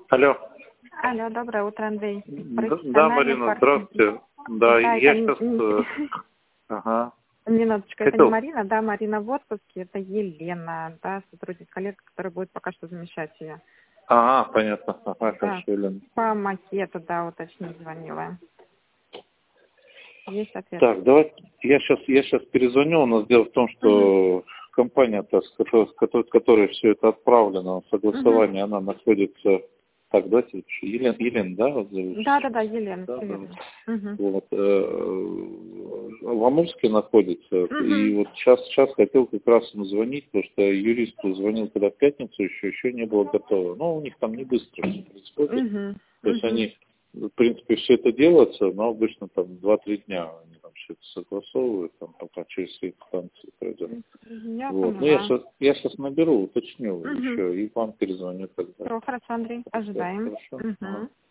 Алло. Алло, доброе утро, Андрей. Да, Марина, здравствуйте. Да, Да, я это сейчас... Ага. Минуточку, это не Хотел. Марина, да, Марина в отпуске, это Елена, да, сотрудник коллега, который будет пока что замещать ее. Ага, понятно. Ага, Да, хорошо, Елена. по макету, да, уточнить звонила. Есть ответ? Так, давайте, я сейчас перезвоню. У нас дело в том, что компания-то, с которой все это отправлено, согласование, она находится... Так, давайте, Елена, да, вас зовут? Да, Елена, Да, все да. верно. Вот, в Амурске находится. И вот сейчас хотел как раз ему звонить, потому что юрист звонил когда в пятницу, еще не было готово. Но у них там не быстро все происходит. То есть они, в принципе, все это делается, но обычно там 2-3 дня они там все это согласовывают, там пока через все инстанции пройдет. Я Вот. Ну, поняла. я сейчас наберу, уточню еще, и вам перезвоню тогда. Хорошо, Андрей, ожидаем. Хорошо? Ага.